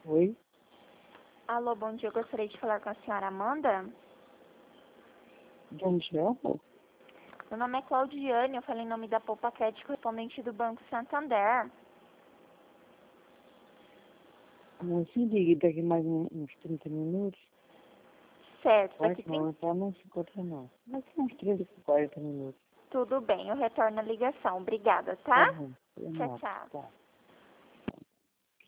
Oi? Alô, bom dia. Eu gostaria de falar com a senhora Amanda. De onde é, amor? Meu nome é Claudiane. Eu falei em nome da Poupaquete, correspondente do Banco Santander. Se ligue daqui mais uns 30 minutos. Certo, Pode daqui não, tá? Não se encontra não. Mas uns 30, 40 minutos. tudo bem. Eu retorno a ligação. Obrigada, Tá tá? bom. Tchau, tchau. Tá.